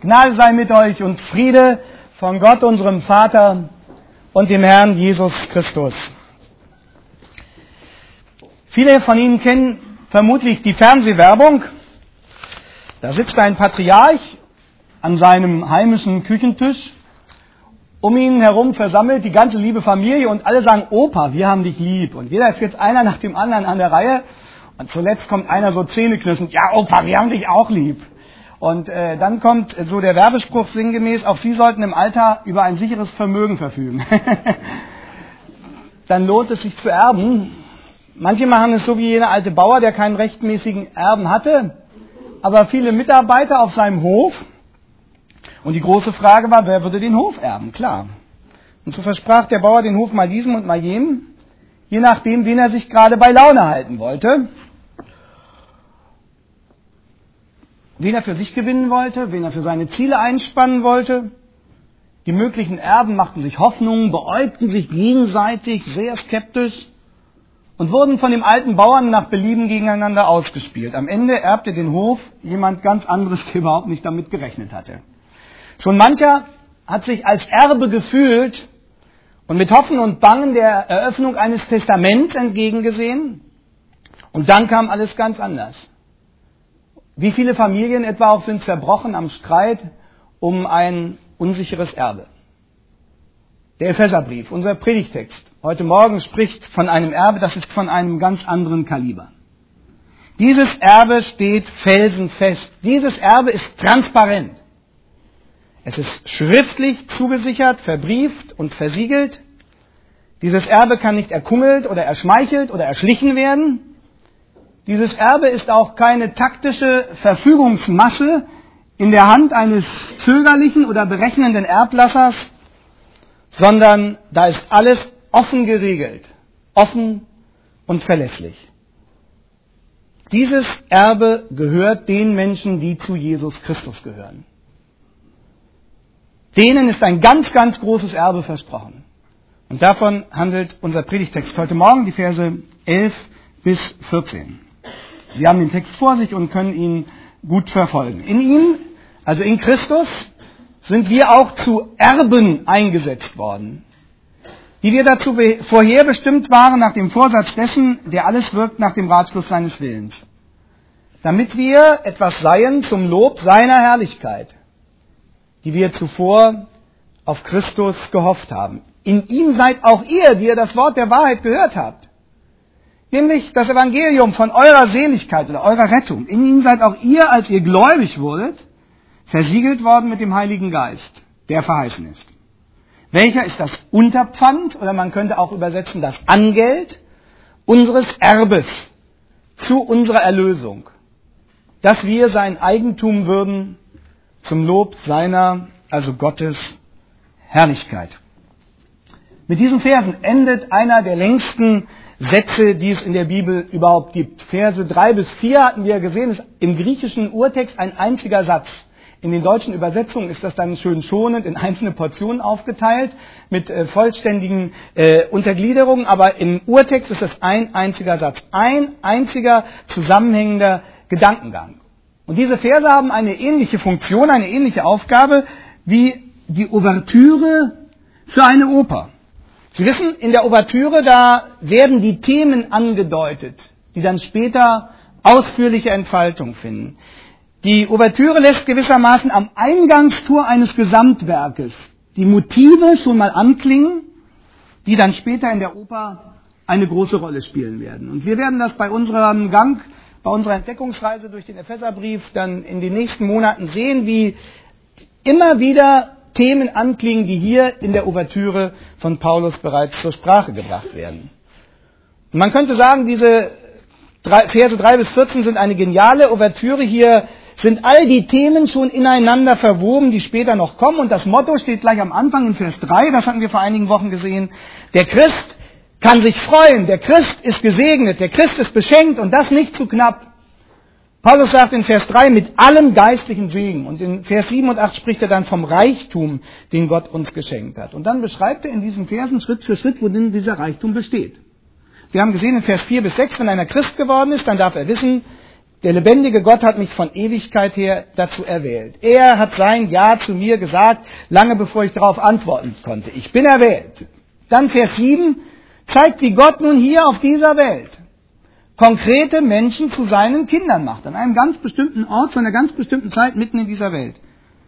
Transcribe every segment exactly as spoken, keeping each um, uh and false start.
Gnade sei mit euch und Friede von Gott, unserem Vater und dem Herrn Jesus Christus. Viele von Ihnen kennen vermutlich die Fernsehwerbung. Da sitzt ein Patriarch an seinem heimischen Küchentisch. Um ihn herum versammelt die ganze liebe Familie und alle sagen, Opa, wir haben dich lieb. Und jeder ist jetzt einer nach dem anderen an der Reihe. Und zuletzt kommt einer so zähneknirschend, ja Opa, wir haben dich auch lieb. Und äh, dann kommt so der Werbespruch sinngemäß, auch Sie sollten im Alter über ein sicheres Vermögen verfügen. Dann lohnt es sich zu erben. Manche machen es so wie jener alte Bauer, der keinen rechtmäßigen Erben hatte, aber viele Mitarbeiter auf seinem Hof. Und die große Frage war, wer würde den Hof erben? Klar. Und so versprach der Bauer den Hof mal diesem und mal jenem, je nachdem, wen er sich gerade bei Laune halten wollte. Wen er für sich gewinnen wollte, wen er für seine Ziele einspannen wollte. Die möglichen Erben machten sich Hoffnungen, beäugten sich gegenseitig sehr skeptisch und wurden von dem alten Bauern nach Belieben gegeneinander ausgespielt. Am Ende erbte den Hof jemand ganz anderes, der überhaupt nicht damit gerechnet hatte. Schon mancher hat sich als Erbe gefühlt und mit Hoffen und Bangen der Eröffnung eines Testaments entgegengesehen. Und dann kam alles ganz anders. Wie viele Familien etwa auch sind zerbrochen am Streit um ein unsicheres Erbe. Der Epheserbrief, unser Predigtext, heute Morgen spricht von einem Erbe, das ist von einem ganz anderen Kaliber. Dieses Erbe steht felsenfest. Dieses Erbe ist transparent. Es ist schriftlich zugesichert, verbrieft und versiegelt. Dieses Erbe kann nicht erkungelt oder erschmeichelt oder erschlichen werden. Dieses Erbe ist auch keine taktische Verfügungsmasse in der Hand eines zögerlichen oder berechnenden Erblassers, sondern da ist alles offen geregelt, offen und verlässlich. Dieses Erbe gehört den Menschen, die zu Jesus Christus gehören. Denen ist ein ganz, ganz großes Erbe versprochen. Und davon handelt unser Predigtext heute Morgen, die Verse elf bis vierzehn. Sie haben den Text vor sich und können ihn gut verfolgen. In ihm, also in Christus, sind wir auch zu Erben eingesetzt worden, die wir dazu vorherbestimmt waren nach dem Vorsatz dessen, der alles wirkt nach dem Ratschluss seines Willens, damit wir etwas seien zum Lob seiner Herrlichkeit, die wir zuvor auf Christus gehofft haben. In ihm seid auch ihr, die ihr das Wort der Wahrheit gehört habt. Nämlich das Evangelium von eurer Seligkeit oder eurer Rettung. In ihm seid auch ihr, als ihr gläubig wurdet, versiegelt worden mit dem Heiligen Geist, der verheißen ist. Welcher ist das Unterpfand, oder man könnte auch übersetzen das Angeld unseres Erbes zu unserer Erlösung, dass wir sein Eigentum würden zum Lob seiner, also Gottes, Herrlichkeit. Mit diesen Versen endet einer der längsten Sätze, die es in der Bibel überhaupt gibt. Verse drei bis vier hatten wir gesehen, ist im griechischen Urtext ein einziger Satz. In den deutschen Übersetzungen ist das dann schön schonend in einzelne Portionen aufgeteilt mit äh, vollständigen äh, Untergliederungen, aber im Urtext ist das ein einziger Satz, ein einziger zusammenhängender Gedankengang. Und diese Verse haben eine ähnliche Funktion, eine ähnliche Aufgabe wie die Ouvertüre für eine Oper. Sie wissen, in der Ouvertüre, da werden die Themen angedeutet, die dann später ausführliche Entfaltung finden. Die Ouvertüre lässt gewissermaßen am Eingangstor eines Gesamtwerkes die Motive schon mal anklingen, die dann später in der Oper eine große Rolle spielen werden. Und wir werden das bei unserem Gang, bei unserer Entdeckungsreise durch den Epheserbrief dann in den nächsten Monaten sehen, wie immer wieder Themen anklingen, die hier in der Ouvertüre von Paulus bereits zur Sprache gebracht werden. Und man könnte sagen, diese Verse drei bis vierzehn sind eine geniale Ouvertüre. Hier sind all die Themen schon ineinander verwoben, die später noch kommen. Und das Motto steht gleich am Anfang in Vers drei, das hatten wir vor einigen Wochen gesehen. Der Christ kann sich freuen, der Christ ist gesegnet, der Christ ist beschenkt und das nicht zu knapp. Paulus sagt in Vers drei, mit allem geistlichen Segen. Und in Vers sieben und acht spricht er dann vom Reichtum, den Gott uns geschenkt hat. Und dann beschreibt er in diesen Versen Schritt für Schritt, worin dieser Reichtum besteht. Wir haben gesehen in Vers vier bis sechs, wenn einer Christ geworden ist, dann darf er wissen, Der lebendige Gott hat mich von Ewigkeit her dazu erwählt. Er hat sein Ja zu mir gesagt, lange bevor ich darauf antworten konnte. Ich bin erwählt. Dann Vers sieben zeigt, wie Gott nun hier auf dieser Welt konkrete Menschen zu seinen Kindern macht. An einem ganz bestimmten Ort, zu einer ganz bestimmten Zeit mitten in dieser Welt.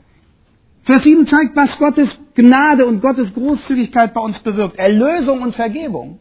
Vers sieben zeigt, was Gottes Gnade und Gottes Großzügigkeit bei uns bewirkt. Erlösung und Vergebung.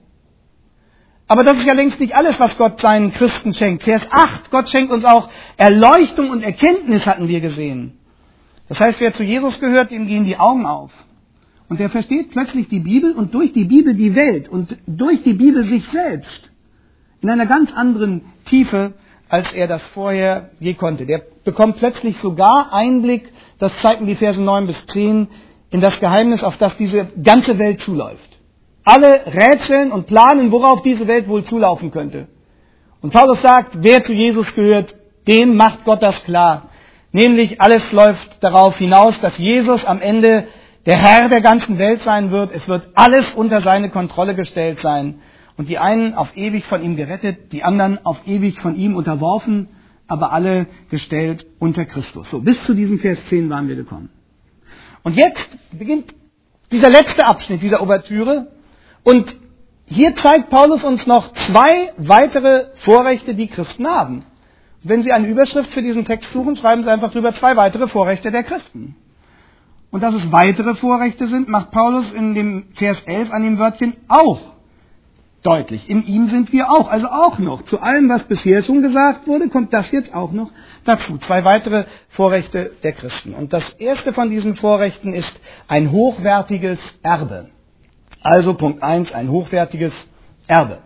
Aber das ist ja längst nicht alles, was Gott seinen Christen schenkt. Vers acht, Gott schenkt uns auch Erleuchtung und Erkenntnis, hatten wir gesehen. Das heißt, wer zu Jesus gehört, dem gehen die Augen auf. Und der versteht plötzlich die Bibel und durch die Bibel die Welt und durch die Bibel sich selbst in einer ganz anderen Tiefe, als er das vorher je konnte. Der bekommt plötzlich sogar Einblick, das zeigten die Verse neun bis zehn, in das Geheimnis, auf das diese ganze Welt zuläuft. Alle rätseln und planen, worauf diese Welt wohl zulaufen könnte. Und Paulus sagt, wer zu Jesus gehört, dem macht Gott das klar. Nämlich alles läuft darauf hinaus, dass Jesus am Ende der Herr der ganzen Welt sein wird. Es wird alles unter seine Kontrolle gestellt sein. Und die einen auf ewig von ihm gerettet, die anderen auf ewig von ihm unterworfen, aber alle gestellt unter Christus. So, bis zu diesem Vers zehn waren wir gekommen. Und jetzt beginnt dieser letzte Abschnitt dieser Ouvertüre. Und hier zeigt Paulus uns noch zwei weitere Vorrechte, die Christen haben. Wenn Sie eine Überschrift für diesen Text suchen, schreiben Sie einfach drüber zwei weitere Vorrechte der Christen. Und dass es weitere Vorrechte sind, macht Paulus in dem Vers elf an dem Wörtchen auch deutlich. In ihm sind wir auch, also auch noch. Zu allem, was bisher schon gesagt wurde, kommt das jetzt auch noch dazu. Zwei weitere Vorrechte der Christen. Und das erste von diesen Vorrechten ist ein hochwertiges Erbe. Also Punkt eins, ein hochwertiges Erbe.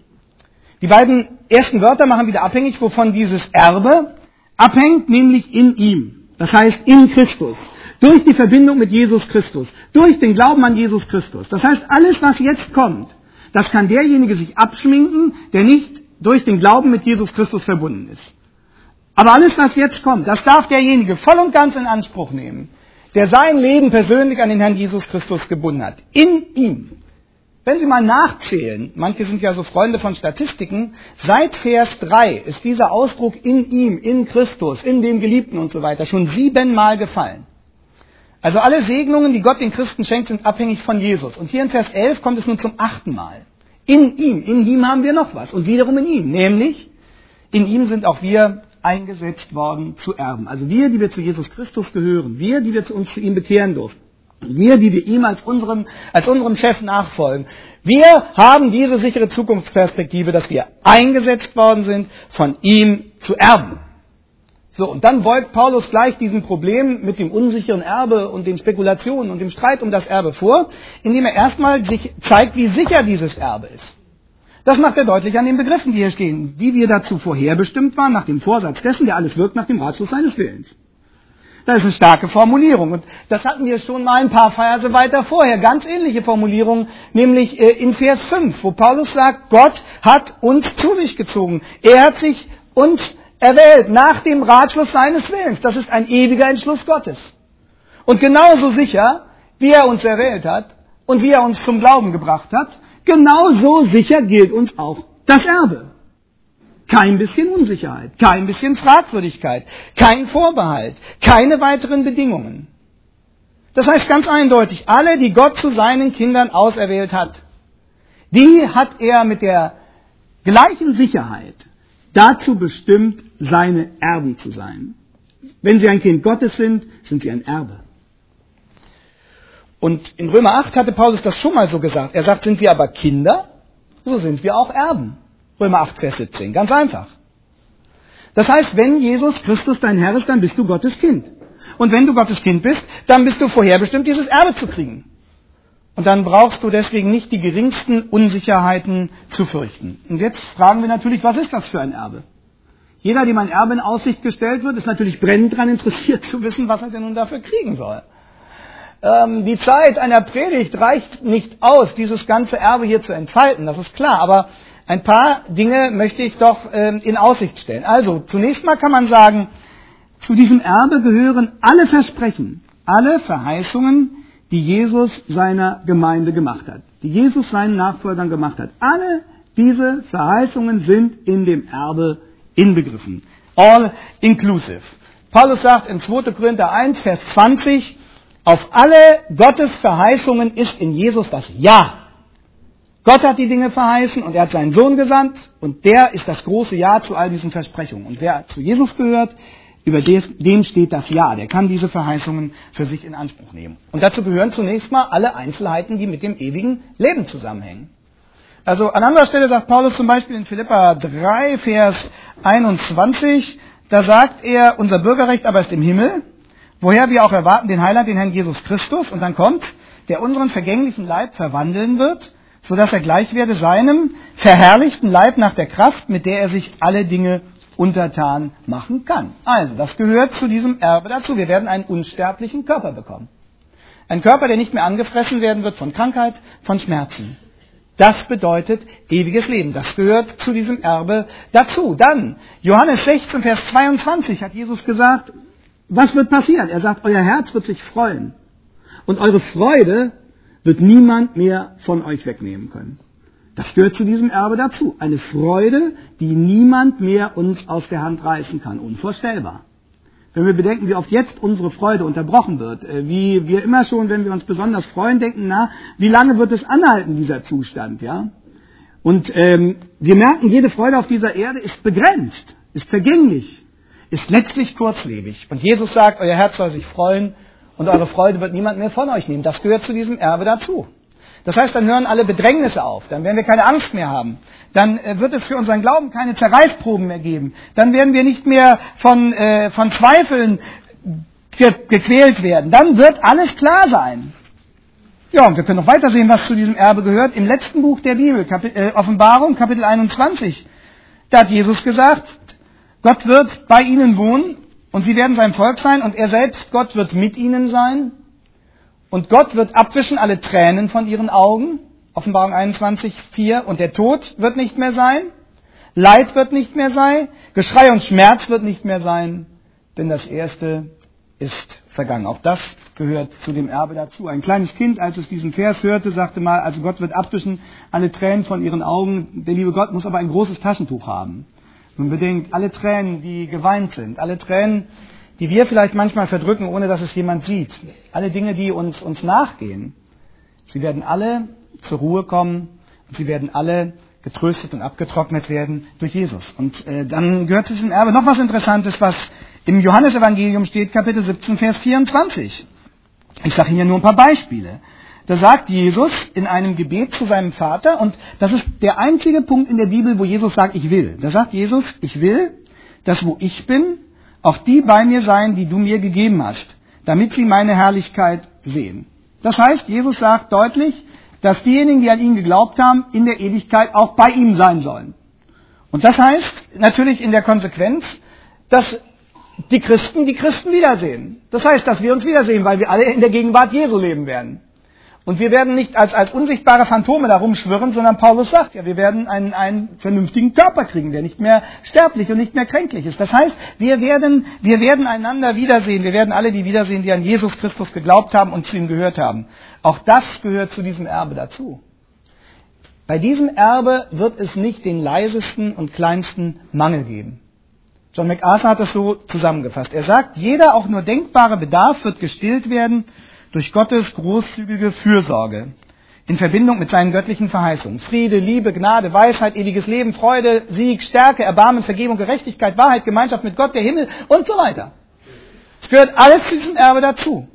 Die beiden ersten Wörter machen wieder abhängig, wovon dieses Erbe abhängt, nämlich in ihm. Das heißt in Christus. Durch die Verbindung mit Jesus Christus. Durch den Glauben an Jesus Christus. Das heißt, alles, was jetzt kommt, das kann derjenige sich abschminken, der nicht durch den Glauben mit Jesus Christus verbunden ist. Aber alles, was jetzt kommt, das darf derjenige voll und ganz in Anspruch nehmen, der sein Leben persönlich an den Herrn Jesus Christus gebunden hat. In ihm. Wenn Sie mal nachzählen, manche sind ja so Freunde von Statistiken, seit Vers drei ist dieser Ausdruck in ihm, in Christus, in dem Geliebten und so weiter schon siebenmal gefallen. Also alle Segnungen, die Gott den Christen schenkt, sind abhängig von Jesus. Und hier in Vers elf kommt es nun zum achten Mal. In ihm, in ihm haben wir noch was. Und wiederum in ihm, nämlich in ihm sind auch wir eingesetzt worden zu erben. Also wir, die wir zu Jesus Christus gehören, wir, die wir zu uns zu ihm bekehren durften, wir, die wir ihm als unserem, als unserem Chef nachfolgen, wir haben diese sichere Zukunftsperspektive, dass wir eingesetzt worden sind, von ihm zu erben. So, und dann beugt Paulus gleich diesem Problem mit dem unsicheren Erbe und den Spekulationen und dem Streit um das Erbe vor, indem er erstmal sich zeigt, wie sicher dieses Erbe ist. Das macht er deutlich an den Begriffen, die hier stehen, die wir dazu vorherbestimmt waren, nach dem Vorsatz dessen, der alles wirkt nach dem Ratschluss seines Willens. Das ist eine starke Formulierung. Und das hatten wir schon mal ein paar Verse weiter vorher. Ganz ähnliche Formulierung, nämlich in Vers fünf, wo Paulus sagt, Gott hat uns zu sich gezogen. Er hat sich uns erwählt nach dem Ratschluss seines Willens. Das ist ein ewiger Entschluss Gottes. Und genauso sicher, wie er uns erwählt hat und wie er uns zum Glauben gebracht hat, genauso sicher gilt uns auch das Erbe. Kein bisschen Unsicherheit, kein bisschen Fragwürdigkeit, kein Vorbehalt, keine weiteren Bedingungen. Das heißt ganz eindeutig, alle, die Gott zu seinen Kindern auserwählt hat, die hat er mit der gleichen Sicherheit dazu bestimmt, seine Erben zu sein. Wenn sie ein Kind Gottes sind, sind sie ein Erbe. Und in Römer acht hatte Paulus das schon mal so gesagt. Er sagt, sind wir aber Kinder, so sind wir auch Erben. Römer acht, Vers siebzehn. Ganz einfach. Das heißt, wenn Jesus Christus dein Herr ist, dann bist du Gottes Kind. Und wenn du Gottes Kind bist, dann bist du vorherbestimmt, dieses Erbe zu kriegen. Und dann brauchst du deswegen nicht die geringsten Unsicherheiten zu fürchten. Und jetzt fragen wir natürlich, was ist das für ein Erbe? Jeder, dem ein Erbe in Aussicht gestellt wird, ist natürlich brennend daran interessiert zu wissen, was er denn nun dafür kriegen soll. Ähm, die Zeit einer Predigt reicht nicht aus, dieses ganze Erbe hier zu entfalten, das ist klar. Aber ein paar Dinge möchte ich doch ähm, in Aussicht stellen. Also, zunächst mal kann man sagen, zu diesem Erbe gehören alle Versprechen, alle Verheißungen, die Jesus seiner Gemeinde gemacht hat, die Jesus seinen Nachfolgern gemacht hat. Alle diese Verheißungen sind in dem Erbe inbegriffen. All inclusive. Paulus sagt in zweiter Korinther eins, Vers zwanzig, auf alle Gottes Verheißungen ist in Jesus das Ja. Gott hat die Dinge verheißen und er hat seinen Sohn gesandt und der ist das große Ja zu all diesen Versprechungen. Und wer zu Jesus gehört, über dem steht das Ja. Der kann diese Verheißungen für sich in Anspruch nehmen. Und dazu gehören zunächst mal alle Einzelheiten, die mit dem ewigen Leben zusammenhängen. Also an anderer Stelle sagt Paulus zum Beispiel in Philipper drei, Vers einundzwanzig, da sagt er, unser Bürgerrecht aber ist im Himmel, woher wir auch erwarten den Heiland, den Herrn Jesus Christus. Und dann kommt, der unseren vergänglichen Leib verwandeln wird, sodass er gleich werde seinem verherrlichten Leib nach der Kraft, mit der er sich alle Dinge untertan machen kann. Also, das gehört zu diesem Erbe dazu. Wir werden einen unsterblichen Körper bekommen. Ein Körper, der nicht mehr angefressen werden wird von Krankheit, von Schmerzen. Das bedeutet ewiges Leben. Das gehört zu diesem Erbe dazu. Dann, Johannes sechzehn, Vers zweiundzwanzig hat Jesus gesagt, was wird passieren? Er sagt, euer Herz wird sich freuen. Und eure Freude wird niemand mehr von euch wegnehmen können. Das gehört zu diesem Erbe dazu. Eine Freude, die niemand mehr uns aus der Hand reißen kann. Unvorstellbar. Wenn wir bedenken, wie oft jetzt unsere Freude unterbrochen wird, wie wir immer schon, wenn wir uns besonders freuen, denken, na, wie lange wird es anhalten, dieser Zustand, ja? Und ähm, wir merken, jede Freude auf dieser Erde ist begrenzt, ist vergänglich, ist letztlich kurzlebig. Und Jesus sagt, euer Herz soll sich freuen und eure Freude wird niemand mehr von euch nehmen. Das gehört zu diesem Erbe dazu. Das heißt, dann hören alle Bedrängnisse auf, dann werden wir keine Angst mehr haben, dann wird es für unseren Glauben keine Zerreißproben mehr geben, dann werden wir nicht mehr von, äh, von Zweifeln ge- gequält werden, dann wird alles klar sein. Ja, und wir können noch weiter sehen, was zu diesem Erbe gehört. Im letzten Buch der Bibel, Kapit- äh, Offenbarung, Kapitel einundzwanzig, da hat Jesus gesagt, Gott wird bei ihnen wohnen und sie werden sein Volk sein und er selbst, Gott, wird mit ihnen sein. Und Gott wird abwischen alle Tränen von ihren Augen, Offenbarung einundzwanzig, vier, und der Tod wird nicht mehr sein, Leid wird nicht mehr sein, Geschrei und Schmerz wird nicht mehr sein, denn das Erste ist vergangen. Auch das gehört zu dem Erbe dazu. Ein kleines Kind, als es diesen Vers hörte, sagte mal, also Gott wird abwischen alle Tränen von ihren Augen, der liebe Gott muss aber ein großes Taschentuch haben. Man bedenkt, alle Tränen, die geweint sind, alle Tränen, die wir vielleicht manchmal verdrücken, ohne dass es jemand sieht. Alle Dinge, die uns, uns nachgehen, sie werden alle zur Ruhe kommen und sie werden alle getröstet und abgetrocknet werden durch Jesus. Und äh, dann gehört zu diesem Erbe noch was Interessantes, was im Johannesevangelium steht, Kapitel siebzehn, Vers vierundzwanzig. Ich sage Ihnen ja nur ein paar Beispiele. Da sagt Jesus in einem Gebet zu seinem Vater, und das ist der einzige Punkt in der Bibel, wo Jesus sagt, ich will. Da sagt Jesus, ich will, dass wo ich bin, auch die bei mir sein, die du mir gegeben hast, damit sie meine Herrlichkeit sehen. Das heißt, Jesus sagt deutlich, dass diejenigen, die an ihn geglaubt haben, in der Ewigkeit auch bei ihm sein sollen. Und das heißt natürlich in der Konsequenz, dass die Christen die Christen wiedersehen. Das heißt, dass wir uns wiedersehen, weil wir alle in der Gegenwart Jesu leben werden. Und wir werden nicht als, als unsichtbare Phantome da rumschwirren, sondern Paulus sagt ja, wir werden einen, einen vernünftigen Körper kriegen, der nicht mehr sterblich und nicht mehr kränklich ist. Das heißt, wir werden, wir werden einander wiedersehen. Wir werden alle die wiedersehen, die an Jesus Christus geglaubt haben und zu ihm gehört haben. Auch das gehört zu diesem Erbe dazu. Bei diesem Erbe wird es nicht den leisesten und kleinsten Mangel geben. John MacArthur hat das so zusammengefasst. Er sagt, jeder auch nur denkbare Bedarf wird gestillt werden durch Gottes großzügige Fürsorge in Verbindung mit seinen göttlichen Verheißungen. Friede, Liebe, Gnade, Weisheit, ewiges Leben, Freude, Sieg, Stärke, Erbarmen, Vergebung, Gerechtigkeit, Wahrheit, Gemeinschaft mit Gott, der Himmel und so weiter. Es gehört alles zu diesem Erbe dazu.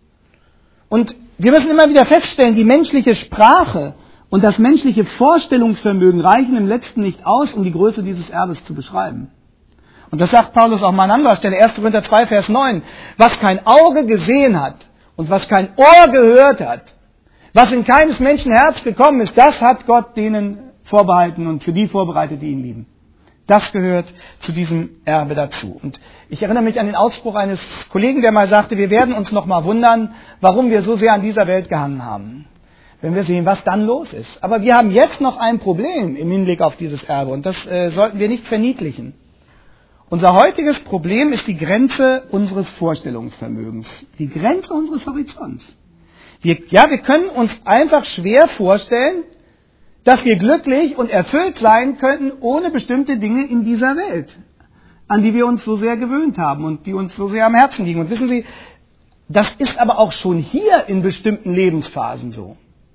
Und wir müssen immer wieder feststellen, die menschliche Sprache und das menschliche Vorstellungsvermögen reichen im Letzten nicht aus, um die Größe dieses Erbes zu beschreiben. Und das sagt Paulus auch mal an anderer Stelle, erster Korinther zwei, Vers neun, was kein Auge gesehen hat, und was kein Ohr gehört hat, was in keines Menschen Herz gekommen ist, das hat Gott denen vorbehalten und für die vorbereitet, die ihn lieben. Das gehört zu diesem Erbe dazu. Und ich erinnere mich an den Ausspruch eines Kollegen, der mal sagte, wir werden uns noch mal wundern, warum wir so sehr an dieser Welt gehangen haben, wenn wir sehen, was dann los ist. Aber wir haben jetzt noch ein Problem im Hinblick auf dieses Erbe und das äh, sollten wir nicht verniedlichen. Unser heutiges Problem ist die Grenze unseres Vorstellungsvermögens, die Grenze unseres Horizonts. Wir, ja, wir können uns einfach schwer vorstellen, dass wir glücklich und erfüllt sein könnten ohne bestimmte Dinge in dieser Welt. an die wir uns so sehr gewöhnt haben und die uns so sehr am Herzen liegen. Und wissen Sie, das ist aber auch schon hier in bestimmten Lebensphasen so.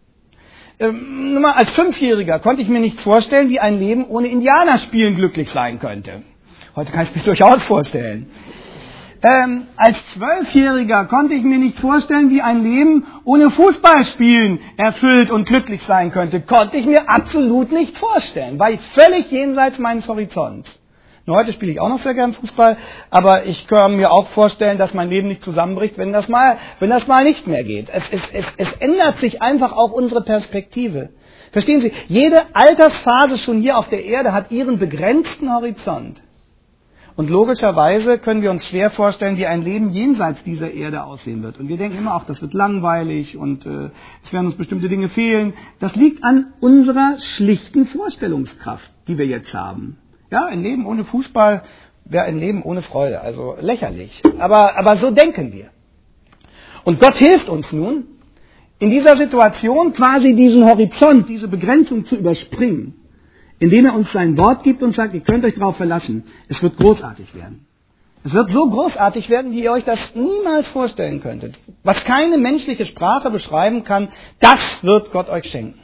Ähm, nur mal als Fünfjähriger konnte ich mir nicht vorstellen, wie ein Leben ohne Indianerspielen glücklich sein könnte. Heute kann ich mir durchaus vorstellen. Ähm, als Zwölfjähriger konnte ich mir nicht vorstellen, wie ein Leben ohne Fußballspielen erfüllt und glücklich sein könnte. Konnte ich mir absolut nicht vorstellen. War ich völlig jenseits meines Horizonts. Nur heute spiele ich auch noch sehr gern Fußball, aber ich kann mir auch vorstellen, dass mein Leben nicht zusammenbricht, wenn das mal, wenn das mal nicht mehr geht. Es, es, es, es ändert sich einfach auch unsere Perspektive. Verstehen Sie, jede Altersphase schon hier auf der Erde hat ihren begrenzten Horizont. Und logischerweise können wir uns schwer vorstellen, wie ein Leben jenseits dieser Erde aussehen wird. Und wir denken immer, ach, das wird langweilig und äh, es werden uns bestimmte Dinge fehlen. Das liegt an unserer schlichten Vorstellungskraft, die wir jetzt haben. Ja, ein Leben ohne Fußball wäre ein Leben ohne Freude, also lächerlich. Aber, aber so denken wir. Und Gott hilft uns nun, in dieser Situation quasi diesen Horizont, diese Begrenzung zu überspringen, indem er uns sein Wort gibt und sagt, ihr könnt euch darauf verlassen, es wird großartig werden. Es wird so großartig werden, wie ihr euch das niemals vorstellen könntet. Was keine menschliche Sprache beschreiben kann, das wird Gott euch schenken.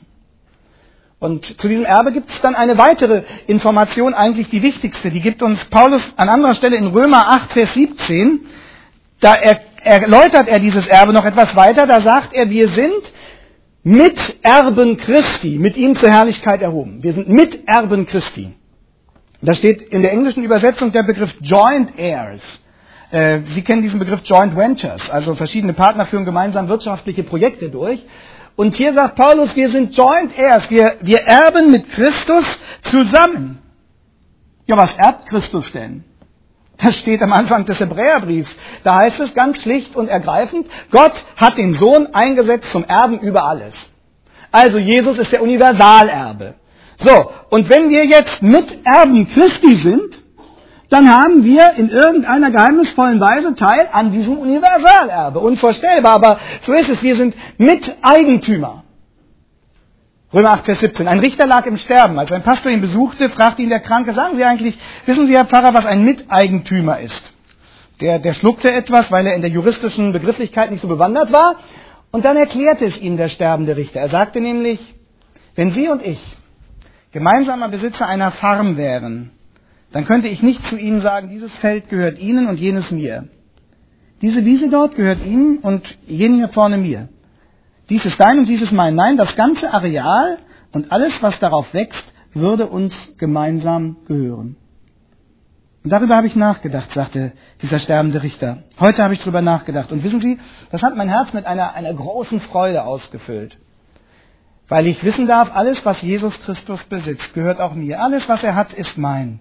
Und zu diesem Erbe gibt es dann eine weitere Information, eigentlich die wichtigste. Die gibt uns Paulus an anderer Stelle in Römer acht, Vers siebzehn. Da er, erläutert er dieses Erbe noch etwas weiter. Da sagt er, wir sind Miterben Christi, mit ihm zur Herrlichkeit erhoben. Wir sind Miterben Christi. Da steht in der englischen Übersetzung der Begriff Joint Heirs. Sie kennen diesen Begriff Joint Ventures, also verschiedene Partner führen gemeinsam wirtschaftliche Projekte durch. Und hier sagt Paulus, wir sind Joint Heirs, wir, wir erben mit Christus zusammen. Ja, was erbt Christus denn? Das steht am Anfang des Hebräerbriefs. Da heißt es ganz schlicht und ergreifend, Gott hat den Sohn eingesetzt zum Erben über alles. Also Jesus ist der Universalerbe. So, und wenn wir jetzt Miterben Christi sind, dann haben wir in irgendeiner geheimnisvollen Weise Teil an diesem Universalerbe. Unvorstellbar, aber so ist es. Wir sind Miteigentümer. Römer acht, Vers siebzehn. Ein Richter lag im Sterben. Als ein Pastor ihn besuchte, fragte ihn der Kranke, sagen Sie eigentlich, wissen Sie, Herr Pfarrer, was ein Miteigentümer ist? Der, der schluckte etwas, weil er in der juristischen Begrifflichkeit nicht so bewandert war. Und dann erklärte es ihm der sterbende Richter. Er sagte nämlich, wenn Sie und ich gemeinsamer Besitzer einer Farm wären, dann könnte ich nicht zu Ihnen sagen, dieses Feld gehört Ihnen und jenes mir. Diese Wiese dort gehört Ihnen und jene hier vorne mir. Dies ist dein und dies ist mein. Nein, das ganze Areal und alles, was darauf wächst, würde uns gemeinsam gehören. Und darüber habe ich nachgedacht, sagte dieser sterbende Richter. Heute habe ich darüber nachgedacht. Und wissen Sie, das hat mein Herz mit einer, einer großen Freude ausgefüllt. Weil ich wissen darf, alles, was Jesus Christus besitzt, gehört auch mir. Alles, was er hat, ist mein.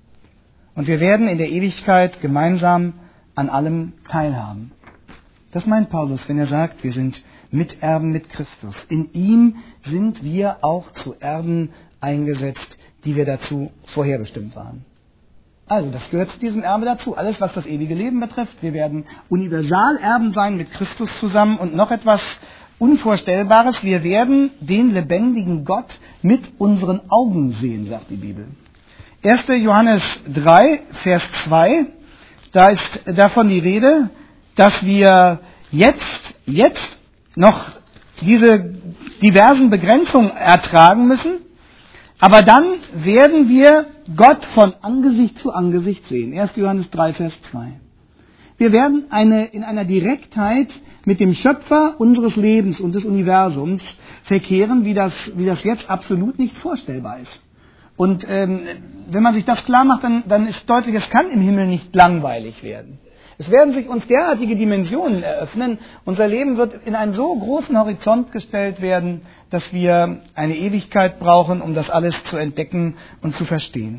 Und wir werden in der Ewigkeit gemeinsam an allem teilhaben. Das meint Paulus, wenn er sagt, wir sind Miterben mit Christus. In ihm sind wir auch zu Erben eingesetzt, die wir dazu vorherbestimmt waren. Also, das gehört zu diesem Erbe dazu. Alles, was das ewige Leben betrifft. Wir werden Universalerben sein mit Christus zusammen. Und noch etwas Unvorstellbares. Wir werden den lebendigen Gott mit unseren Augen sehen, sagt die Bibel. erster Johannes drei, Vers zwei, da ist davon die Rede, dass wir jetzt, jetzt noch diese diversen Begrenzungen ertragen müssen, aber dann werden wir Gott von Angesicht zu Angesicht sehen. erster Johannes drei, Vers zwei. Wir werden eine, in einer Direktheit mit dem Schöpfer unseres Lebens und des Universums verkehren, wie das, wie das jetzt absolut nicht vorstellbar ist. Und ähm, wenn man sich das klar macht, dann, dann ist deutlich, es kann im Himmel nicht langweilig werden. Es werden sich uns derartige Dimensionen eröffnen. Unser Leben wird in einen so großen Horizont gestellt werden, dass wir eine Ewigkeit brauchen, um das alles zu entdecken und zu verstehen.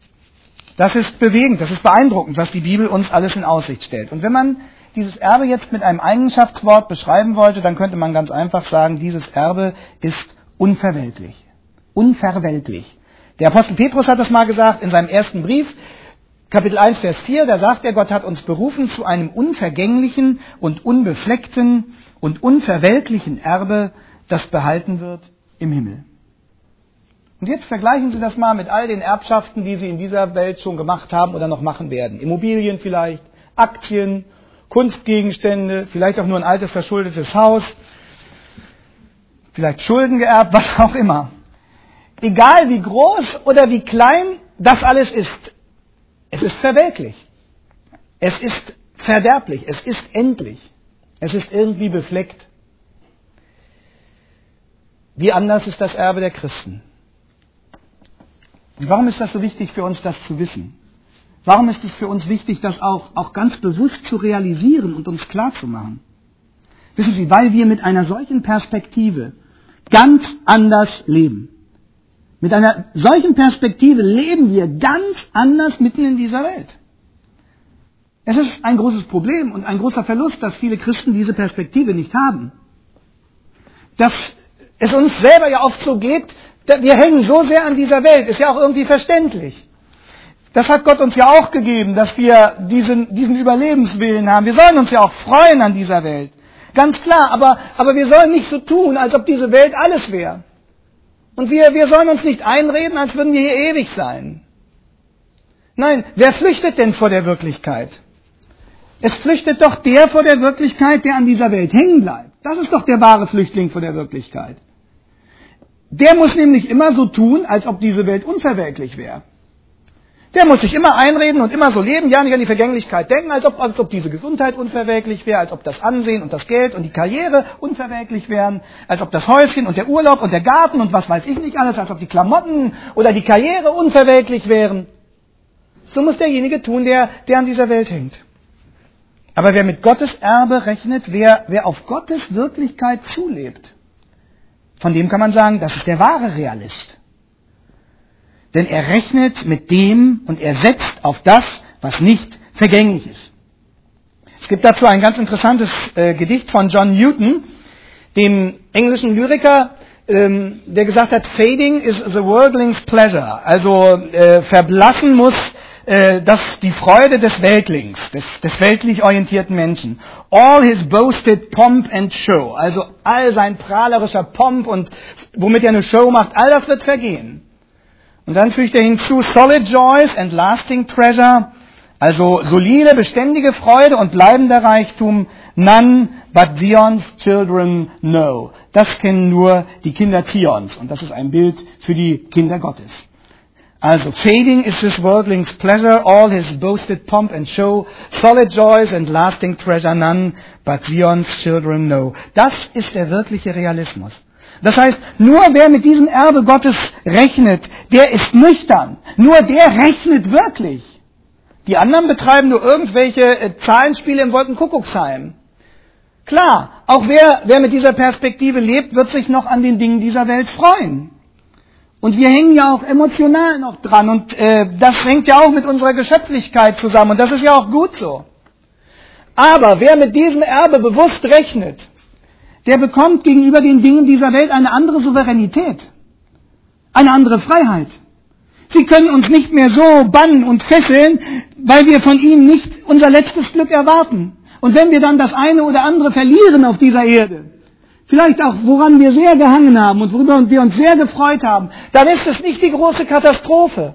Das ist bewegend, das ist beeindruckend, was die Bibel uns alles in Aussicht stellt. Und wenn man dieses Erbe jetzt mit einem Eigenschaftswort beschreiben wollte, dann könnte man ganz einfach sagen, dieses Erbe ist unverweltlich. Unverweltlich. Der Apostel Petrus hat das mal gesagt in seinem ersten Brief, Kapitel eins, Vers vier, da sagt er, Gott hat uns berufen zu einem unvergänglichen und unbefleckten und unverweltlichen Erbe, das behalten wird im Himmel. Und jetzt vergleichen Sie das mal mit all den Erbschaften, die Sie in dieser Welt schon gemacht haben oder noch machen werden. Immobilien vielleicht, Aktien, Kunstgegenstände, vielleicht auch nur ein altes verschuldetes Haus, vielleicht Schulden geerbt, was auch immer. Egal wie groß oder wie klein das alles ist, es ist verwelklich. Es ist verderblich, es ist endlich. Es ist irgendwie befleckt. Wie anders ist das Erbe der Christen? Und warum ist das so wichtig für uns, das zu wissen? Warum ist es für uns wichtig, das auch, auch ganz bewusst zu realisieren und uns klarzumachen? Wissen Sie, weil wir mit einer solchen Perspektive ganz anders leben. Mit einer solchen Perspektive leben wir ganz anders mitten in dieser Welt. Es ist ein großes Problem und ein großer Verlust, dass viele Christen diese Perspektive nicht haben. Dass es uns selber ja oft so geht, wir hängen so sehr an dieser Welt, ist ja auch irgendwie verständlich. Das hat Gott uns ja auch gegeben, dass wir diesen, diesen Überlebenswillen haben. Wir sollen uns ja auch freuen an dieser Welt. Ganz klar, aber, aber wir sollen nicht so tun, als ob diese Welt alles wäre. Und wir, wir sollen uns nicht einreden, als würden wir hier ewig sein. Nein, wer flüchtet denn vor der Wirklichkeit? Es flüchtet doch der vor der Wirklichkeit, der an dieser Welt hängen bleibt. Das ist doch der wahre Flüchtling vor der Wirklichkeit. Der muss nämlich immer so tun, als ob diese Welt unverwelklich wäre. Der muss sich immer einreden und immer so leben, ja nicht an die Vergänglichkeit denken, als ob, als ob diese Gesundheit unverwelklich wäre, als ob das Ansehen und das Geld und die Karriere unverwelklich wären, als ob das Häuschen und der Urlaub und der Garten und was weiß ich nicht alles, als ob die Klamotten oder die Karriere unverwelklich wären. So muss derjenige tun, der, der an dieser Welt hängt. Aber wer mit Gottes Erbe rechnet, wer, wer auf Gottes Wirklichkeit zulebt, von dem kann man sagen, das ist der wahre Realist. Denn er rechnet mit dem und er setzt auf das, was nicht vergänglich ist. Es gibt dazu ein ganz interessantes äh, Gedicht von John Newton, dem englischen Lyriker, ähm, der gesagt hat, fading is the worldling's pleasure. Also äh, verblassen muss äh, das die Freude des Weltlings, des, des weltlich orientierten Menschen. All his boasted pomp and show. Also all sein prahlerischer Pomp und womit er eine Show macht, all das wird vergehen. Und dann fügt er hinzu, solid joys and lasting treasure, also solide, beständige Freude und bleibender Reichtum, none but Zion's children know. Das kennen nur die Kinder Zions und das ist ein Bild für die Kinder Gottes. Also, fading is his worldling's pleasure, all his boasted pomp and show, solid joys and lasting treasure, none but Zion's children know. Das ist der wirkliche Realismus. Das heißt, nur wer mit diesem Erbe Gottes rechnet, der ist nüchtern. Nur der rechnet wirklich. Die anderen betreiben nur irgendwelche äh, Zahlenspiele im Wolkenkuckucksheim. Klar, auch wer, wer mit dieser Perspektive lebt, wird sich noch an den Dingen dieser Welt freuen. Und wir hängen ja auch emotional noch dran und äh, das hängt ja auch mit unserer Geschöpflichkeit zusammen und das ist ja auch gut so. Aber wer mit diesem Erbe bewusst rechnet, der bekommt gegenüber den Dingen dieser Welt eine andere Souveränität, eine andere Freiheit. Sie können uns nicht mehr so bannen und fesseln, weil wir von ihnen nicht unser letztes Glück erwarten. Und wenn wir dann das eine oder andere verlieren auf dieser Erde, vielleicht auch woran wir sehr gehangen haben und worüber wir uns sehr gefreut haben, dann ist es nicht die große Katastrophe.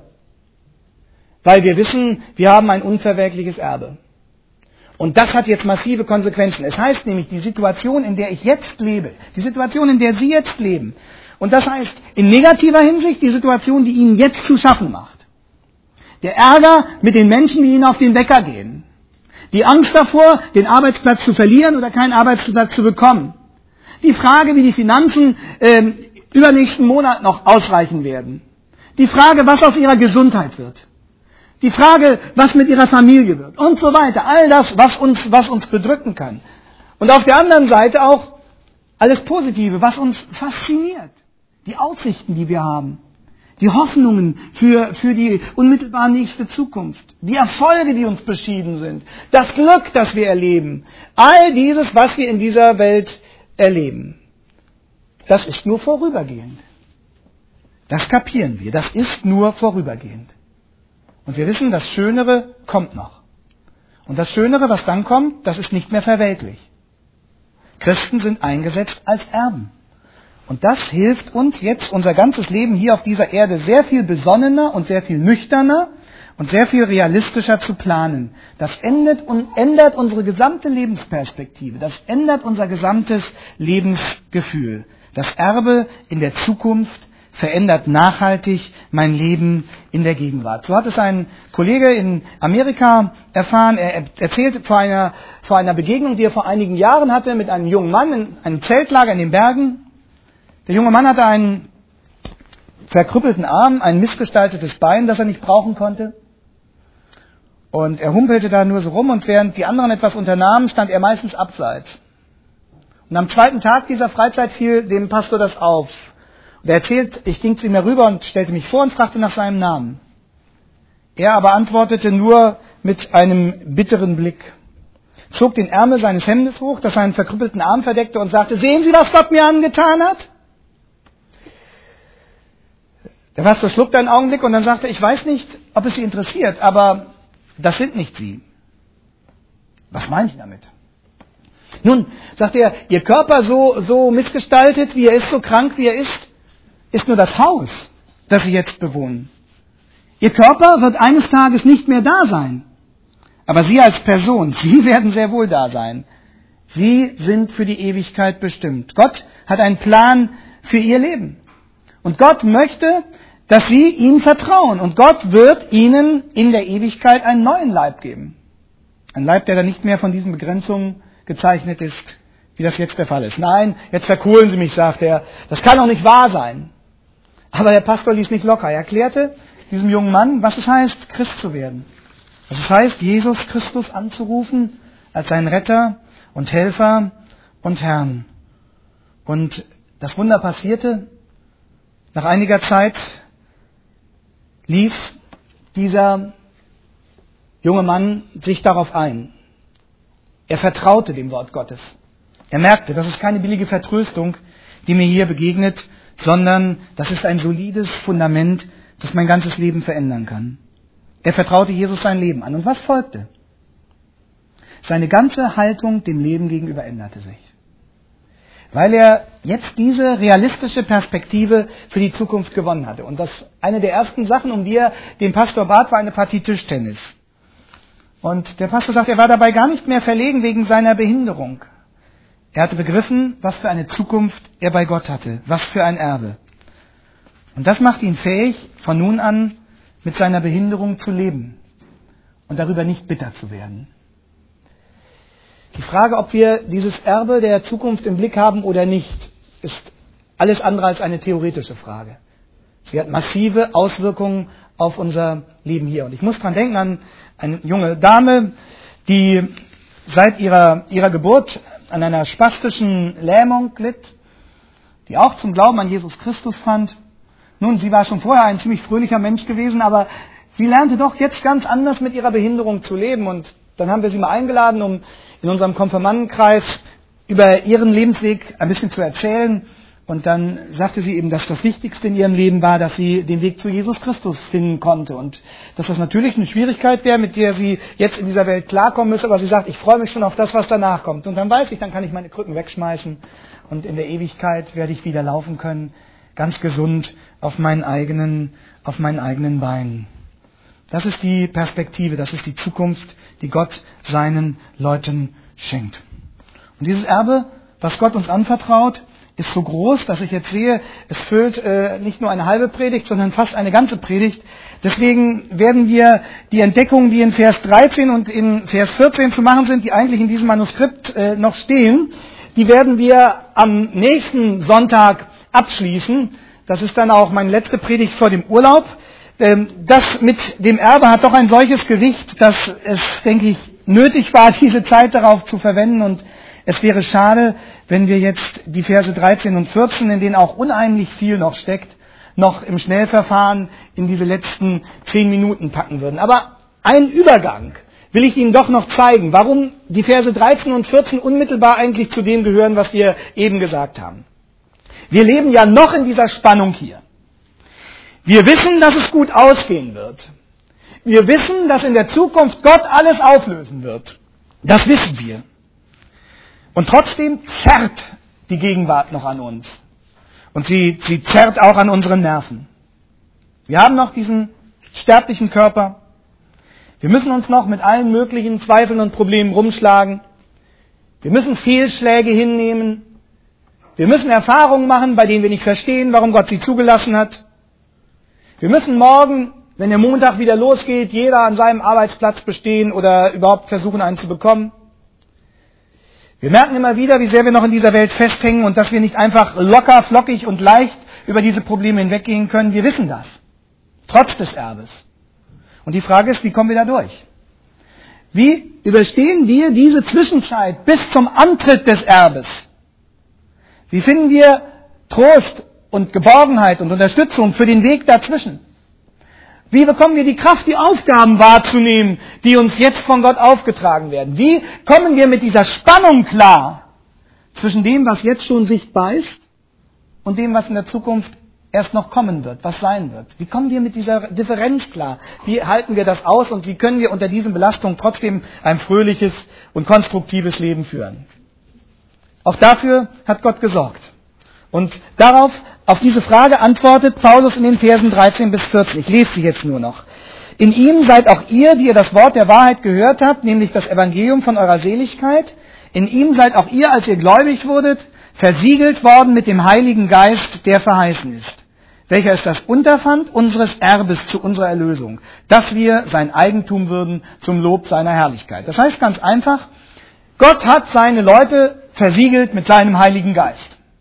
Weil wir wissen, wir haben ein unverwelkliches Erbe. Und das hat jetzt massive Konsequenzen. Es heißt nämlich, die Situation, in der ich jetzt lebe, die Situation, in der Sie jetzt leben, und das heißt in negativer Hinsicht die Situation, die Ihnen jetzt zu schaffen macht. Der Ärger mit den Menschen, die Ihnen auf den Wecker gehen. Die Angst davor, den Arbeitsplatz zu verlieren oder keinen Arbeitsplatz zu bekommen. Die Frage, wie die Finanzen äh, übernächsten Monat noch ausreichen werden. Die Frage, was aus Ihrer Gesundheit wird. Die Frage, was mit ihrer Familie wird und so weiter. All das, was uns, was uns bedrücken kann. Und auf der anderen Seite auch alles Positive, was uns fasziniert. Die Aussichten, die wir haben. Die Hoffnungen für, für die unmittelbar nächste Zukunft. Die Erfolge, die uns beschieden sind. Das Glück, das wir erleben. All dieses, was wir in dieser Welt erleben. Das ist nur vorübergehend. Das kapieren wir. Das ist nur vorübergehend. Und wir wissen, das Schönere kommt noch. Und das Schönere, was dann kommt, das ist nicht mehr verwelklich. Christen sind eingesetzt als Erben. Und das hilft uns jetzt, unser ganzes Leben hier auf dieser Erde sehr viel besonnener und sehr viel nüchterner und sehr viel realistischer zu planen. Das ändert, und ändert unsere gesamte Lebensperspektive. Das ändert unser gesamtes Lebensgefühl. Das Erbe in der Zukunft verändert nachhaltig mein Leben in der Gegenwart. So hat es ein Kollege in Amerika erfahren. Er erzählte vor einer, vor einer Begegnung, die er vor einigen Jahren hatte mit einem jungen Mann in einem Zeltlager in den Bergen. Der junge Mann hatte einen verkrüppelten Arm, ein missgestaltetes Bein, das er nicht brauchen konnte. Und er humpelte da nur so rum und während die anderen etwas unternahmen, stand er meistens abseits. Und am zweiten Tag dieser Freizeit fiel dem Pastor das auf. Und er erzählt, ich ging zu ihm herüber und stellte mich vor und fragte nach seinem Namen. Er aber antwortete nur mit einem bitteren Blick, zog den Ärmel seines Hemdes hoch, das seinen verkrüppelten Arm verdeckte und sagte, sehen Sie, was Gott mir angetan hat? Der Pastor schluckte einen Augenblick und dann sagte, ich weiß nicht, ob es Sie interessiert, aber das sind nicht Sie. Was meinen Sie damit? Nun, sagt er, Ihr Körper so, so missgestaltet, wie er ist, so krank, wie er ist, ist nur das Haus, das Sie jetzt bewohnen. Ihr Körper wird eines Tages nicht mehr da sein. Aber Sie als Person, Sie werden sehr wohl da sein. Sie sind für die Ewigkeit bestimmt. Gott hat einen Plan für Ihr Leben. Und Gott möchte, dass Sie ihm vertrauen. Und Gott wird Ihnen in der Ewigkeit einen neuen Leib geben. Ein Leib, der dann nicht mehr von diesen Begrenzungen gezeichnet ist, wie das jetzt der Fall ist. Nein, jetzt verkohlen Sie mich, sagt er. Das kann doch nicht wahr sein. Aber der Pastor ließ nicht locker. Er erklärte diesem jungen Mann, was es heißt, Christ zu werden. Was es heißt, Jesus Christus anzurufen als seinen Retter und Helfer und Herrn. Und das Wunder passierte. Nach einiger Zeit ließ dieser junge Mann sich darauf ein. Er vertraute dem Wort Gottes. Er merkte, das ist keine billige Vertröstung, die mir hier begegnet, sondern das ist ein solides Fundament, das mein ganzes Leben verändern kann. Er vertraute Jesus sein Leben an. Und was folgte? Seine ganze Haltung dem Leben gegenüber änderte sich. Weil er jetzt diese realistische Perspektive für die Zukunft gewonnen hatte. Und das eine der ersten Sachen, um die er den Pastor bat, war eine Partie Tischtennis. Und der Pastor sagt, er war dabei gar nicht mehr verlegen wegen seiner Behinderung. Er hatte begriffen, was für eine Zukunft er bei Gott hatte, was für ein Erbe. Und das macht ihn fähig, von nun an mit seiner Behinderung zu leben und darüber nicht bitter zu werden. Die Frage, ob wir dieses Erbe der Zukunft im Blick haben oder nicht, ist alles andere als eine theoretische Frage. Sie hat massive Auswirkungen auf unser Leben hier. Und ich muss dran denken an eine junge Dame, die seit ihrer, ihrer Geburt an einer spastischen Lähmung litt, die auch zum Glauben an Jesus Christus fand. Nun, sie war schon vorher ein ziemlich fröhlicher Mensch gewesen, aber sie lernte doch jetzt ganz anders mit ihrer Behinderung zu leben. Und dann haben wir sie mal eingeladen, um in unserem Konfirmandenkreis über ihren Lebensweg ein bisschen zu erzählen. Und dann sagte sie eben, dass das Wichtigste in ihrem Leben war, dass sie den Weg zu Jesus Christus finden konnte. Und dass das natürlich eine Schwierigkeit wäre, mit der sie jetzt in dieser Welt klarkommen müsse. Aber sie sagt, ich freue mich schon auf das, was danach kommt. Und dann weiß ich, dann kann ich meine Krücken wegschmeißen. Und in der Ewigkeit werde ich wieder laufen können, ganz gesund auf meinen eigenen, auf meinen eigenen Beinen. Das ist die Perspektive, das ist die Zukunft, die Gott seinen Leuten schenkt. Und dieses Erbe, was Gott uns anvertraut, ist so groß, dass ich jetzt sehe, es füllt äh, nicht nur eine halbe Predigt, sondern fast eine ganze Predigt. Deswegen werden wir die Entdeckungen, die in Vers dreizehn und in Vers vierzehn zu machen sind, die eigentlich in diesem Manuskript äh, noch stehen, die werden wir am nächsten Sonntag abschließen. Das ist dann auch meine letzte Predigt vor dem Urlaub. Ähm, das mit dem Erbe hat doch ein solches Gewicht, dass es, denke ich, nötig war, diese Zeit darauf zu verwenden. Und es wäre schade, wenn wir jetzt die Verse dreizehn und vierzehn, in denen auch unheimlich viel noch steckt, noch im Schnellverfahren in diese letzten zehn Minuten packen würden. Aber einen Übergang will ich Ihnen doch noch zeigen, warum die Verse dreizehn und vierzehn unmittelbar eigentlich zu dem gehören, was wir eben gesagt haben. Wir leben ja noch in dieser Spannung hier. Wir wissen, dass es gut ausgehen wird. Wir wissen, dass in der Zukunft Gott alles auflösen wird. Das wissen wir. Und trotzdem zerrt die Gegenwart noch an uns. Und sie, sie zerrt auch an unseren Nerven. Wir haben noch diesen sterblichen Körper. Wir müssen uns noch mit allen möglichen Zweifeln und Problemen rumschlagen. Wir müssen Fehlschläge hinnehmen. Wir müssen Erfahrungen machen, bei denen wir nicht verstehen, warum Gott sie zugelassen hat. Wir müssen morgen, wenn der Montag wieder losgeht, jeder an seinem Arbeitsplatz bestehen oder überhaupt versuchen, einen zu bekommen. Wir merken immer wieder, wie sehr wir noch in dieser Welt festhängen und dass wir nicht einfach locker, flockig und leicht über diese Probleme hinweggehen können. Wir wissen das, trotz des Erbes. Und die Frage ist, wie kommen wir da durch? Wie überstehen wir diese Zwischenzeit bis zum Antritt des Erbes? Wie finden wir Trost und Geborgenheit und Unterstützung für den Weg dazwischen? Wie bekommen wir die Kraft, die Aufgaben wahrzunehmen, die uns jetzt von Gott aufgetragen werden? Wie kommen wir mit dieser Spannung klar zwischen dem, was jetzt schon sichtbar ist, und dem, was in der Zukunft erst noch kommen wird, was sein wird? Wie kommen wir mit dieser Differenz klar? Wie halten wir das aus und wie können wir unter diesen Belastungen trotzdem ein fröhliches und konstruktives Leben führen? Auch dafür hat Gott gesorgt. Und darauf, auf diese Frage antwortet Paulus in den Versen dreizehn bis vierzehn. Ich lese sie jetzt nur noch. In ihm seid auch ihr, die ihr das Wort der Wahrheit gehört habt, nämlich das Evangelium von eurer Seligkeit. In ihm seid auch ihr, als ihr gläubig wurdet, versiegelt worden mit dem Heiligen Geist, der verheißen ist. Welcher ist das Unterpfand unseres Erbes zu unserer Erlösung, dass wir sein Eigentum würden zum Lob seiner Herrlichkeit. Das heißt ganz einfach, Gott hat seine Leute versiegelt mit seinem Heiligen Geist.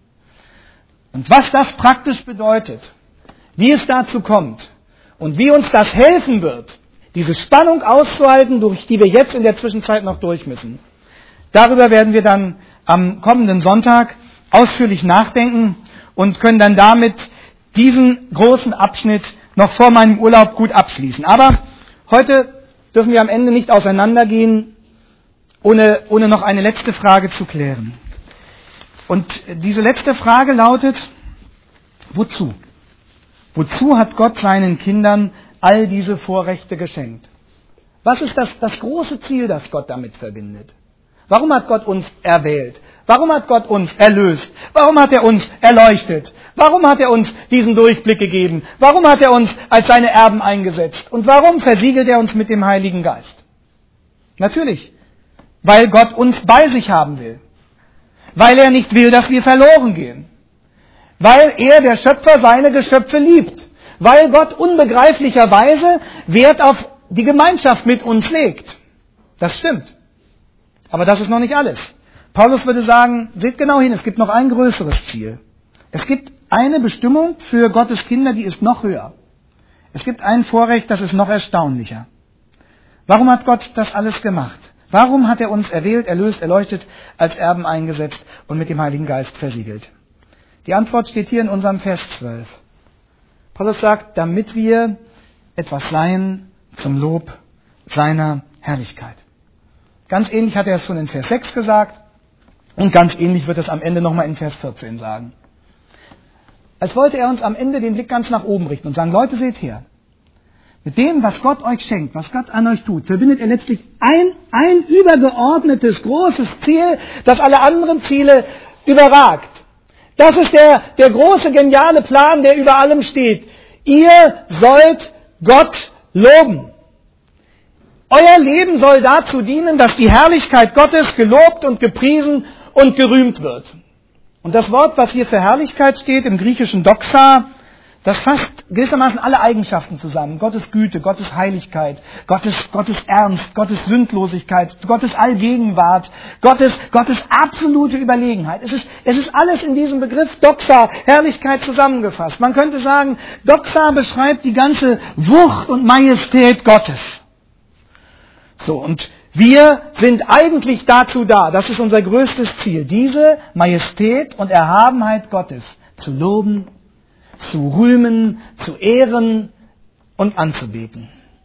Und was das praktisch bedeutet, wie es dazu kommt und wie uns das helfen wird, diese Spannung auszuhalten, durch die wir jetzt in der Zwischenzeit noch durch müssen, darüber werden wir dann am kommenden Sonntag ausführlich nachdenken und können dann damit diesen großen Abschnitt noch vor meinem Urlaub gut abschließen. Aber heute dürfen wir am Ende nicht auseinandergehen, ohne, ohne noch eine letzte Frage zu klären. Und diese letzte Frage lautet, wozu? Wozu hat Gott seinen Kindern all diese Vorrechte geschenkt? Was ist das, das große Ziel, das Gott damit verbindet? Warum hat Gott uns erwählt? Warum hat Gott uns erlöst? Warum hat er uns erleuchtet? Warum hat er uns diesen Durchblick gegeben? Warum hat er uns als seine Erben eingesetzt? Und warum versiegelt er uns mit dem Heiligen Geist? Natürlich, weil Gott uns bei sich haben will. Weil er nicht will, dass wir verloren gehen. Weil er, der Schöpfer, seine Geschöpfe liebt. Weil Gott unbegreiflicherweise Wert auf die Gemeinschaft mit uns legt. Das stimmt. Aber das ist noch nicht alles. Paulus würde sagen, seht genau hin, es gibt noch ein größeres Ziel. Es gibt eine Bestimmung für Gottes Kinder, die ist noch höher. Es gibt ein Vorrecht, das ist noch erstaunlicher. Warum hat Gott das alles gemacht? Warum hat er uns erwählt, erlöst, erleuchtet, als Erben eingesetzt und mit dem Heiligen Geist versiegelt? Die Antwort steht hier in unserem Vers zwölf. Paulus sagt, damit wir etwas seien zum Lob seiner Herrlichkeit. Ganz ähnlich hat er es schon in Vers sechs gesagt und ganz ähnlich wird es am Ende nochmal in Vers vierzehn sagen. Als wollte er uns am Ende den Blick ganz nach oben richten und sagen, Leute, seht her. Mit dem, was Gott euch schenkt, was Gott an euch tut, verbindet er letztlich ein, ein übergeordnetes, großes Ziel, das alle anderen Ziele überragt. Das ist der, der große, geniale Plan, der über allem steht. Ihr sollt Gott loben. Euer Leben soll dazu dienen, dass die Herrlichkeit Gottes gelobt und gepriesen und gerühmt wird. Und das Wort, was hier für Herrlichkeit steht, im griechischen Doxa, das fasst gewissermaßen alle Eigenschaften zusammen. Gottes Güte, Gottes Heiligkeit, Gottes, Gottes Ernst, Gottes Sündlosigkeit, Gottes Allgegenwart, Gottes, Gottes absolute Überlegenheit. Es ist, es ist alles in diesem Begriff Doxa, Herrlichkeit zusammengefasst. Man könnte sagen, Doxa beschreibt die ganze Wucht und Majestät Gottes. So, und wir sind eigentlich dazu da, das ist unser größtes Ziel, diese Majestät und Erhabenheit Gottes zu loben, zu rühmen, zu ehren und anzubeten.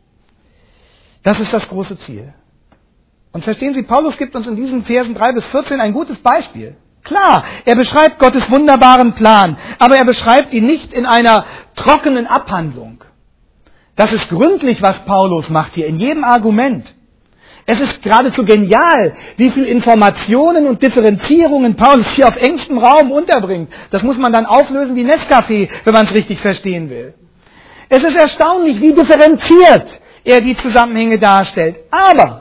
Das ist das große Ziel. Und verstehen Sie, Paulus gibt uns in diesen Versen drei bis vierzehn ein gutes Beispiel. Klar, er beschreibt Gottes wunderbaren Plan, aber er beschreibt ihn nicht in einer trockenen Abhandlung. Das ist gründlich, was Paulus macht hier, in jedem Argument. Es ist geradezu genial, wie viel Informationen und Differenzierungen Paulus hier auf engstem Raum unterbringt. Das muss man dann auflösen wie Nescafé, wenn man es richtig verstehen will. Es ist erstaunlich, wie differenziert er die Zusammenhänge darstellt. Aber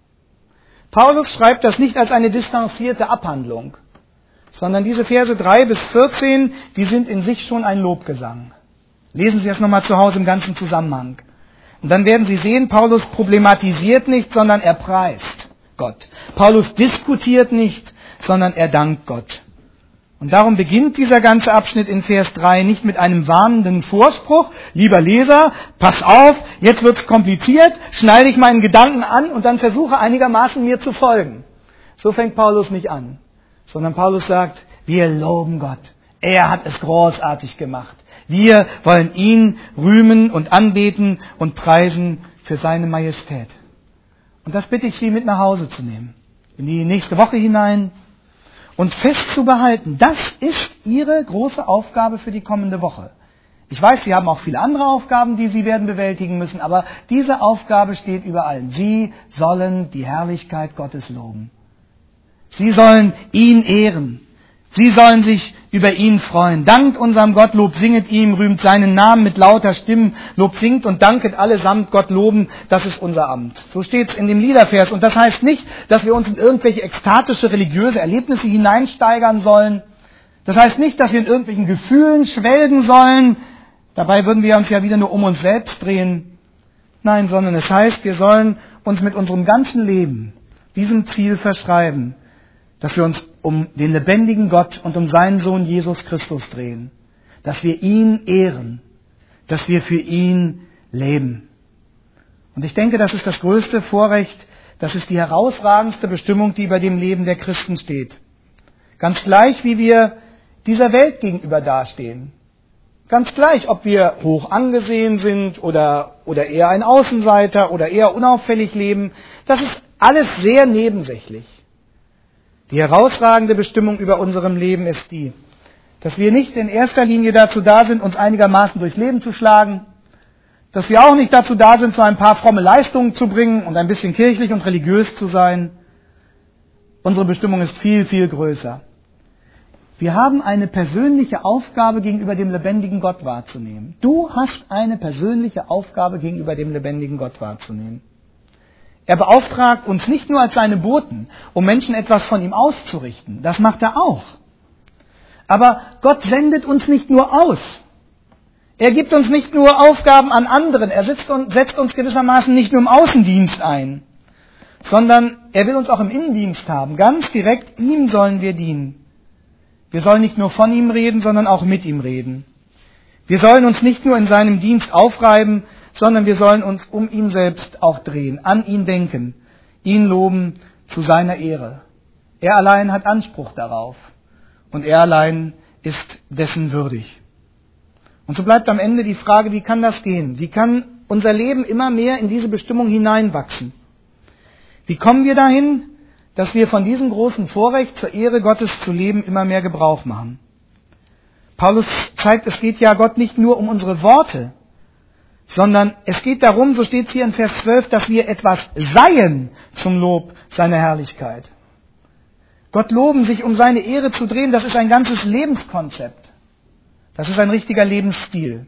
Paulus schreibt das nicht als eine distanzierte Abhandlung, sondern diese Verse drei bis vierzehn, die sind in sich schon ein Lobgesang. Lesen Sie das nochmal zu Hause im ganzen Zusammenhang. Und dann werden Sie sehen, Paulus problematisiert nicht, sondern er preist Gott. Paulus diskutiert nicht, sondern er dankt Gott. Und darum beginnt dieser ganze Abschnitt in Vers drei nicht mit einem warnenden Vorspruch. Lieber Leser, pass auf, jetzt wird's kompliziert, schneide ich meinen Gedanken an und dann versuche einigermaßen mir zu folgen. So fängt Paulus nicht an, sondern Paulus sagt, wir loben Gott. Er hat es großartig gemacht. Wir wollen ihn rühmen und anbeten und preisen für seine Majestät. Und das bitte ich Sie mit nach Hause zu nehmen, in die nächste Woche hinein und festzubehalten. Das ist Ihre große Aufgabe für die kommende Woche. Ich weiß, Sie haben auch viele andere Aufgaben, die Sie werden bewältigen müssen, aber diese Aufgabe steht über allen. Sie sollen die Herrlichkeit Gottes loben. Sie sollen ihn ehren. Sie sollen sich über ihn freuen. Dankt unserem Gott, Lob singet ihm, rühmt seinen Namen mit lauter Stimmen, Lob singt und danket allesamt Gott loben, das ist unser Amt. So steht es in dem Liedervers. Und das heißt nicht, dass wir uns in irgendwelche ekstatische, religiöse Erlebnisse hineinsteigern sollen. Das heißt nicht, dass wir in irgendwelchen Gefühlen schwelgen sollen. Dabei würden wir uns ja wieder nur um uns selbst drehen. Nein, sondern es heißt, wir sollen uns mit unserem ganzen Leben diesem Ziel verschreiben, dass wir uns um den lebendigen Gott und um seinen Sohn Jesus Christus drehen. Dass wir ihn ehren. Dass wir für ihn leben. Und ich denke, das ist das größte Vorrecht, das ist die herausragendste Bestimmung, die über dem Leben der Christen steht. Ganz gleich, wie wir dieser Welt gegenüber dastehen. Ganz gleich, ob wir hoch angesehen sind oder, oder eher ein Außenseiter oder eher unauffällig leben. Das ist alles sehr nebensächlich. Die herausragende Bestimmung über unserem Leben ist die, dass wir nicht in erster Linie dazu da sind, uns einigermaßen durchs Leben zu schlagen, dass wir auch nicht dazu da sind, so ein paar fromme Leistungen zu bringen und ein bisschen kirchlich und religiös zu sein. Unsere Bestimmung ist viel, viel größer. Wir haben eine persönliche Aufgabe gegenüber dem lebendigen Gott wahrzunehmen. Du hast eine persönliche Aufgabe gegenüber dem lebendigen Gott wahrzunehmen. Er beauftragt uns nicht nur als seine Boten, um Menschen etwas von ihm auszurichten. Das macht er auch. Aber Gott sendet uns nicht nur aus. Er gibt uns nicht nur Aufgaben an anderen. Er setzt uns, setzt uns gewissermaßen nicht nur im Außendienst ein, sondern er will uns auch im Innendienst haben. Ganz direkt, ihm sollen wir dienen. Wir sollen nicht nur von ihm reden, sondern auch mit ihm reden. Wir sollen uns nicht nur in seinem Dienst aufreiben, sondern wir sollen uns um ihn selbst auch drehen, an ihn denken, ihn loben zu seiner Ehre. Er allein hat Anspruch darauf und er allein ist dessen würdig. Und so bleibt am Ende die Frage, wie kann das gehen? Wie kann unser Leben immer mehr in diese Bestimmung hineinwachsen? Wie kommen wir dahin, dass wir von diesem großen Vorrecht, zur Ehre Gottes zu leben, immer mehr Gebrauch machen? Paulus zeigt, es geht ja Gott nicht nur um unsere Worte, sondern es geht darum, so steht es hier in Vers zwölf, dass wir etwas seien zum Lob seiner Herrlichkeit. Gott loben, sich um seine Ehre zu drehen, das ist ein ganzes Lebenskonzept. Das ist ein richtiger Lebensstil.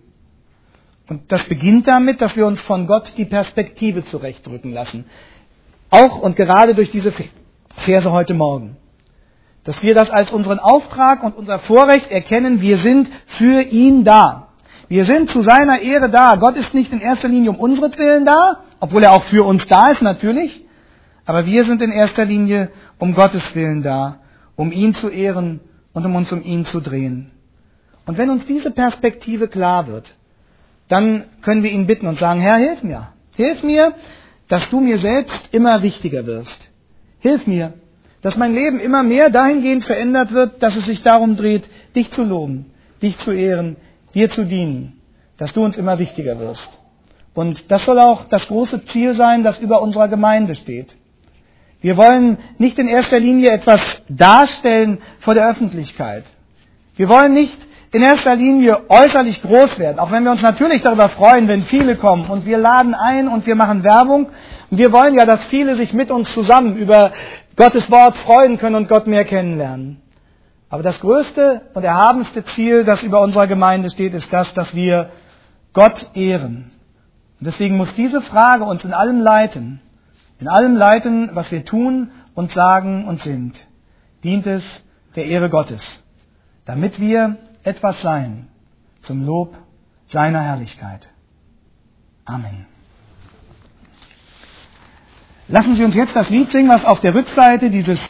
Und das beginnt damit, dass wir uns von Gott die Perspektive zurechtrücken lassen. Auch und gerade durch diese Verse heute Morgen. Dass wir das als unseren Auftrag und unser Vorrecht erkennen, wir sind für ihn da. Wir sind zu seiner Ehre da. Gott ist nicht in erster Linie um unseretwillen da, obwohl er auch für uns da ist natürlich. Aber wir sind in erster Linie um Gottes Willen da, um ihn zu ehren und um uns um ihn zu drehen. Und wenn uns diese Perspektive klar wird, dann können wir ihn bitten und sagen, Herr, hilf mir. Hilf mir, dass du mir selbst immer wichtiger wirst. Hilf mir, dass mein Leben immer mehr dahingehend verändert wird, dass es sich darum dreht, dich zu loben, dich zu ehren, dir zu dienen, dass du uns immer wichtiger wirst. Und das soll auch das große Ziel sein, das über unserer Gemeinde steht. Wir wollen nicht in erster Linie etwas darstellen vor der Öffentlichkeit. Wir wollen nicht in erster Linie äußerlich groß werden, auch wenn wir uns natürlich darüber freuen, wenn viele kommen und wir laden ein und wir machen Werbung. Und wir wollen ja, dass viele sich mit uns zusammen über Gottes Wort freuen können und Gott mehr kennenlernen. Aber das größte und erhabenste Ziel, das über unserer Gemeinde steht, ist das, dass wir Gott ehren. Und deswegen muss diese Frage uns in allem leiten. In allem leiten, was wir tun und sagen und sind. Dient es der Ehre Gottes, damit wir etwas sein zum Lob seiner Herrlichkeit. Amen. Lassen Sie uns jetzt das Lied singen, was auf der Rückseite dieses